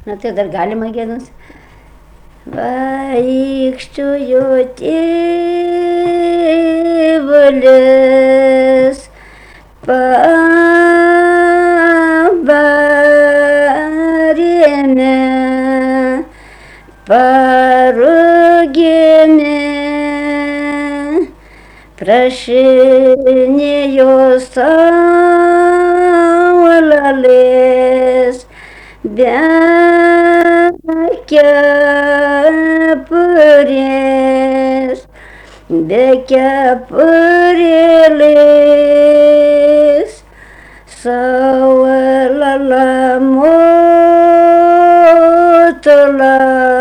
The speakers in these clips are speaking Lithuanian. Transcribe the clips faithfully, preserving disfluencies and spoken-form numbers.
Na tai dar galima gėdus. Vaikščiojo tėvulis pabarėme, parugėme, prašinėjo saulalės, be kepurės, be kepurėlės, saulala motula,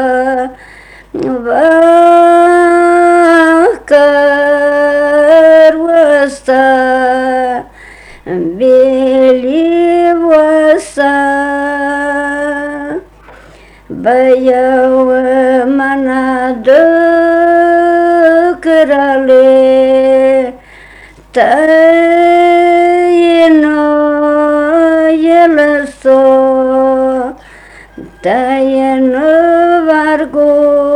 vakar uosta, vėlyvuose. Bajau mana dukrelė, tai nuėlso, tai nuvargo,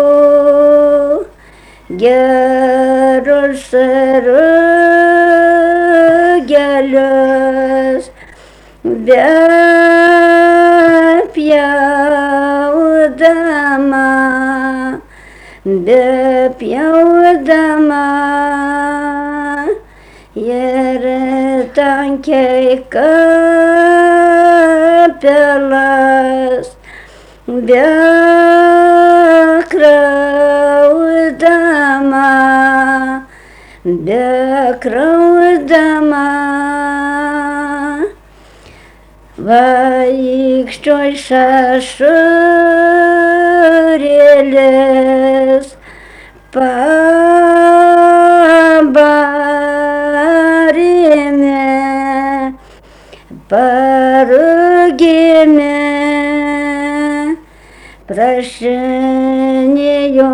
gerus rugelius, bepjaudama, bepjaudama, ir tankiai kapelas, bekraudama, bekraudama. Vaikščioj šašurėlės, pabarėme, parugėme, prašinėjo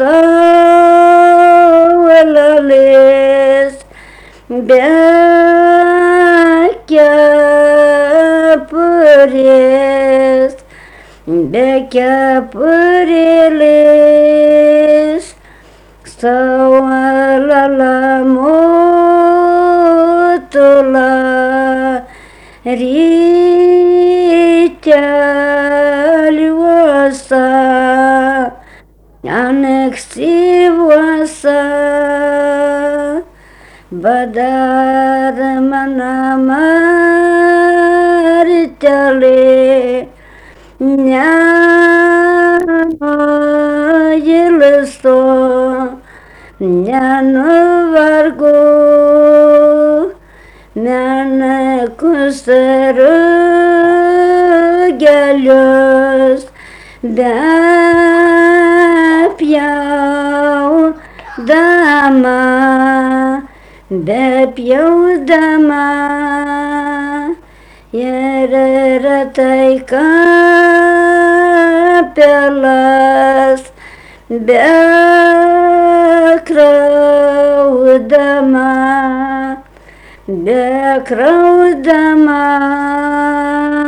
saulalės, be kepurės, be kepurėlės, saulala motula, ryteliuose, ankstyvuose, badar mana martelė, nenuilsto, nenuvargo, menkus rugelius, bepjaudama, bepjaudama, ir retai kapelas, bekraudama, bekraudama.